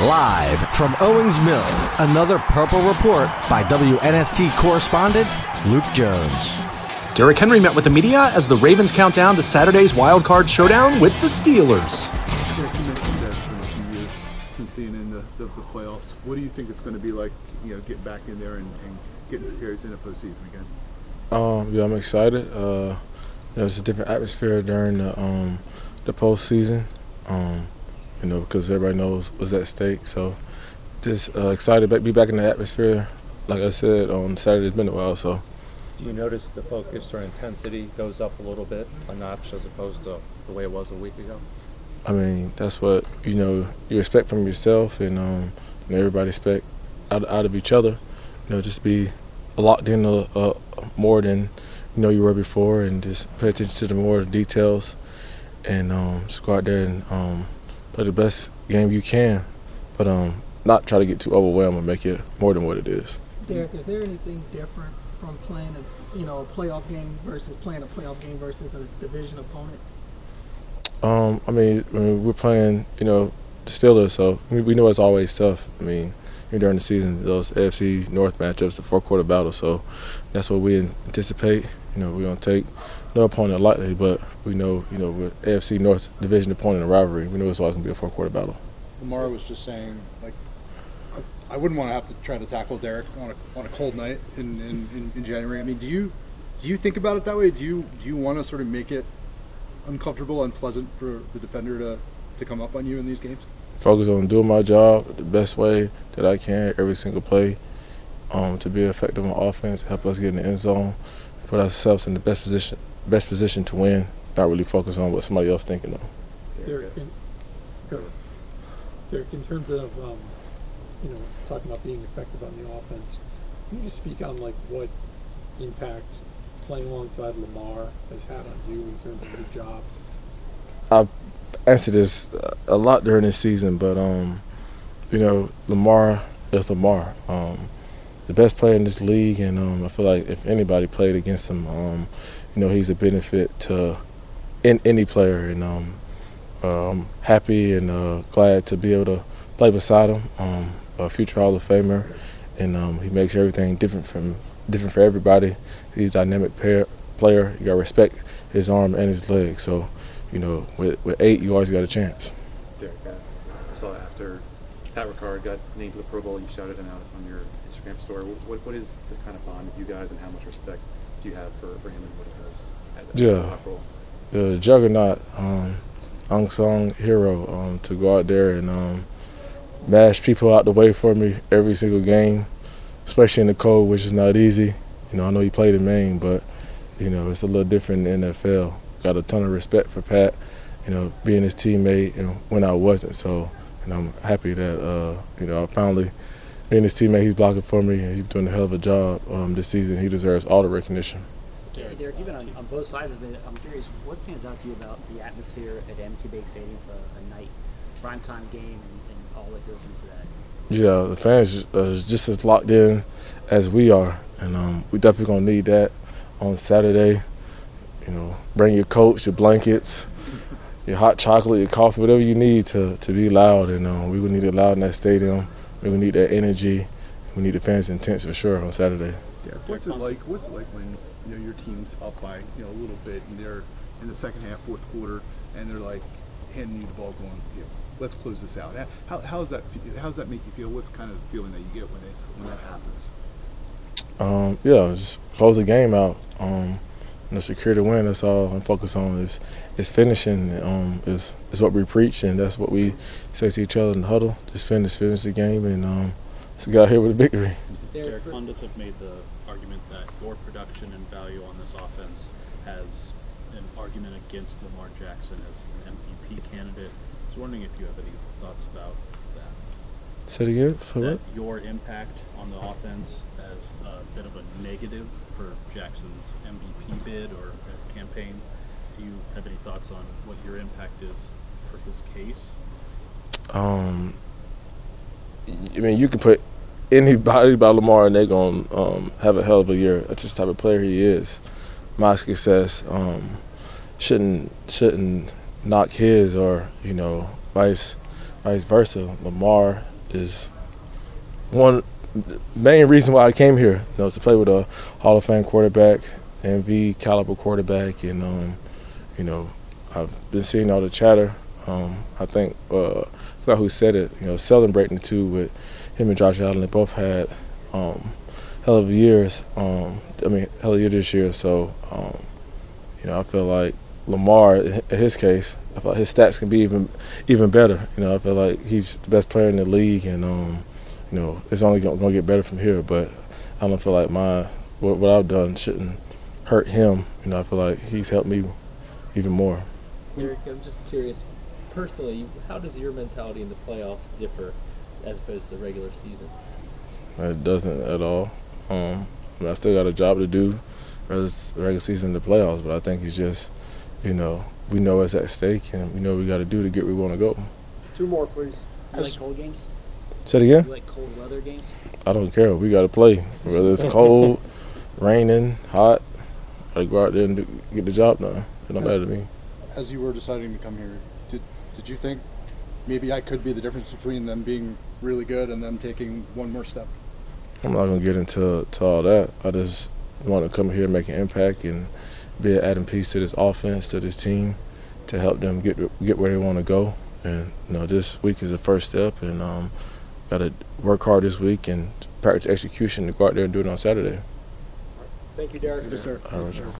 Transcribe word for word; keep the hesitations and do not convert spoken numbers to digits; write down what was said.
Live from Owings Mills, another Purple Report by W N S T correspondent Luke Jones. Derrick Henry met with the media as the Ravens count down to Saturday's wild card showdown with the Steelers. You mentioned that it's been a few years since being in the, the, the playoffs. What do you think it's going to be like, you know, getting back in there and, and getting some carries in the postseason again? Um, yeah, I'm excited. Uh, you know, it's a different atmosphere during the um, the postseason. Um, you know, because everybody knows what's at stake. So, just uh, excited to be back in the atmosphere. Like I said, on Saturday, it's been a while. So, do you notice the focus or intensity goes up a little bit, a notch, as opposed to the way it was a week ago? I mean, that's what you know you expect from yourself, and um, you know, everybody expect out out of each other. You know, just be locked in a, a, more than you know you were before, and just pay attention to the more details, and um, just go out there and um, play the best game you can, but um, not try to get too overwhelmed and make it more than what it is. Derrick, is there anything different from playing a you know a playoff game versus playing a playoff game versus a division opponent? Um, I mean, I mean, we're playing, you know, the Steelers, so we, we know it's always tough. I mean, during the season, those A F C North matchups, the four-quarter battle, so that's what we anticipate. You know, we're going to take no opponent lightly, but we know, you know, with A F C North division opponent and rivalry, we know it's always going to be a four-quarter battle. Lamar was just saying, like, I wouldn't want to have to try to tackle Derrick on a on a cold night in, in, in January. I mean, do you do you think about it that way? Do you do you want to sort of make it uncomfortable, unpleasant for the defender to, to come up on you in these games? Focus on doing my job the best way that I can every single play, um, to be effective on offense, help us get in the end zone, put ourselves in the best position best position to win, not really focus on what somebody else thinking of. Derrick, in, Derrick, in terms of um, you know talking about being effective on the offense, can you just speak on like what impact playing alongside Lamar has had on you in terms of your job? I've answered this a lot during this season, but um, you know, Lamar is Lamar. Um, the best player in this league, and um, I feel like if anybody played against him, um, you know, he's a benefit to in, any player, and um, uh, I'm happy and uh, glad to be able to play beside him. Um, a future Hall of Famer, and um, he makes everything different from different for everybody. He's a dynamic pair, player. You got to respect his arm and his leg. So, you know, with, with eight, you always got a chance. Derrick, I saw after Pat Ricard got named to the Pro Bowl, you shouted him out on your Instagram story. What, what is the kind of bond with you guys, and how much respect do you have for, for him and what he does as a top role? Yeah, the juggernaut, um, unsung hero, um, to go out there and um, mash people out the way for me every single game, especially in the cold, which is not easy. You know, I know he played in Maine, but, you know, it's a little different in the N F L. Got a ton of respect for Pat, you know, being his teammate and when I wasn't. So, and I'm happy that, uh, you know, I finally being his teammate, he's blocking for me, and he's doing a hell of a job um, this season. He deserves all the recognition. Derrick, Derrick, you've been on, on both sides of it. I'm curious, what stands out to you about the atmosphere at M T Bank Stadium for a night primetime game and, and all that goes into that? Yeah, the fans are just as locked in as we are, and um, we definitely gonna need that on Saturday. You know, bring your coats, your blankets, your hot chocolate, your coffee, whatever you need to, to be loud. And um, we would need it loud in that stadium. We would need that energy. We need the fans' intense for sure on Saturday. Yeah. What's it like? What's it like when you know your team's up by you know a little bit, and they're in the second half, fourth quarter, and they're like handing you the ball, going, yeah, let's close this out. How how does that how does that make you feel? What's kind of the feeling that you get when it when that happens? Um, yeah, just close the game out. Um, you know, secure the win. That's all I'm focused on. Is is finishing. Um, is is what we preach, and that's what we say to each other in the huddle. Just finish, finish the game, and um, let's get out here with a victory. Derrick, pundits have made the argument that your production and value on this offense has an argument against Lamar Jackson as an M V P candidate. I was wondering if you have any thoughts about that. Say it again. For that what? Your impact on the offense as a bit of a negative for Jackson's M V P bid or uh, campaign. Do you have any thoughts on what your impact is for his case? Um, I mean, you can put anybody by Lamar and they're going to um, have a hell of a year. That's just the type of player he is. My success um, shouldn't shouldn't knock his or, you know, vice vice versa. Lamar is one main reason why I came here. You know, to play with a Hall of Fame quarterback, M V caliber quarterback, and um, you know, I've been seeing all the chatter. Um, I think uh, I forgot who said it. You know, celebrating the two with him and Josh Allen. They both had um, hell of years. Um, I mean, hell of a year this year. So, um, you know, I feel like Lamar, in his case, I feel like his stats can be even even better. You know, I feel like he's the best player in the league, and um, you know, it's only going to get better from here. But I don't feel like my what, what I've done shouldn't hurt him. You know, I feel like he's helped me even more. Derek, I'm just curious, personally, how does your mentality in the playoffs differ as opposed to the regular season? It doesn't at all. Um, I, mean, I still got a job to do, whether it's the regular season or the playoffs. But I think it's just, you know, we know what's at stake, and we know what we got to do to get where we want to go. Two more, please. You like cold games? Say it again? You like cold weather games? I don't care. We got to play. Whether it's cold, raining, hot, I go out there and do, get the job done. It don't matter to me. As you were deciding to come here, did did you think maybe I could be the difference between them being really good and them taking one more step? I'm not going to get into to all that. I just want to come here and make an impact and be an adding piece to this offense, to this team, to help them get get where they want to go. And you know, this week is the first step, and um, got to work hard this week and practice execution to go out there and do it on Saturday. Thank you, Derek. Yes, sir. All right, sir.